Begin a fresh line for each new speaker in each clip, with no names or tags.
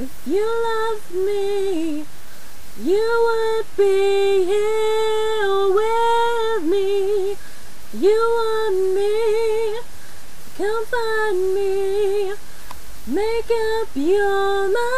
If you loved me, you would be here with me. You want me, come find me, make up your mind.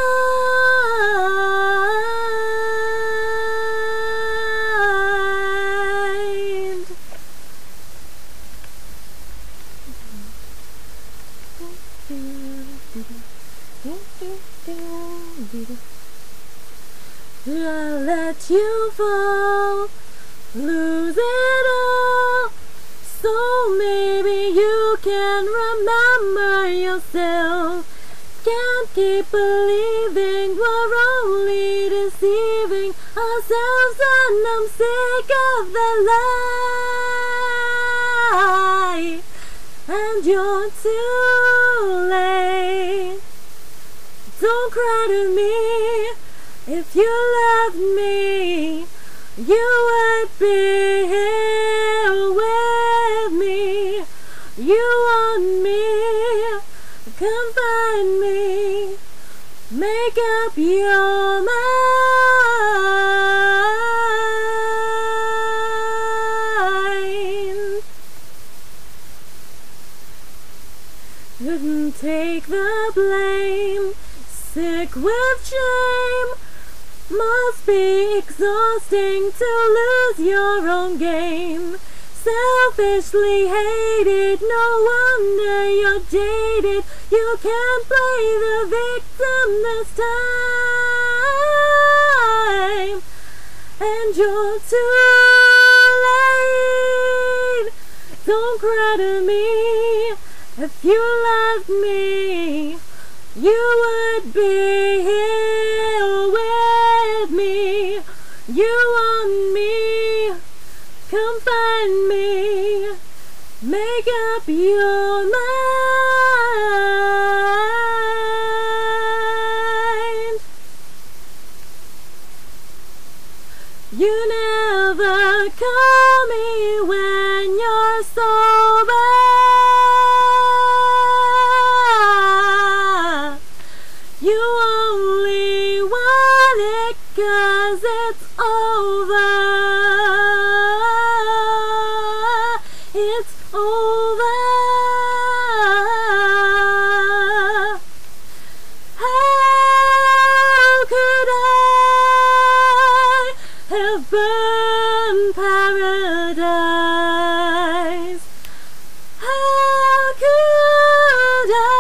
I let you fall, lose it all, so maybe you can remember yourself. Can't keep believing we're only deceiving ourselves, and I'm sick of the lie. And you're too late. Don't cry to me. If you loved me, you would be here with me. You want me, come find me, make up your mind. Couldn't take the blame, sick with shame. Must be exhausting to lose your own game. Selfishly hated, no wonder you're jaded. You can't play the victim this time, and you're too late. Don't cry to me. If you loved me, you would be here with me. You want me, come find me, make up your mind. You never call me when you're sober. You only want it 'cause it's over. It's over. How could I have burned paradise? How could I,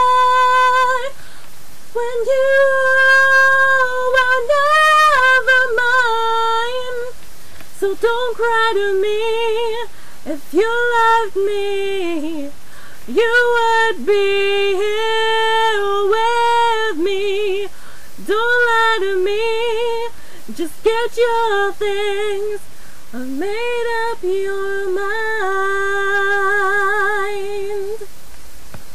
when you were never mine? So don't cry to me. If you loved me, you would be here with me. Don't lie to me, just get your things.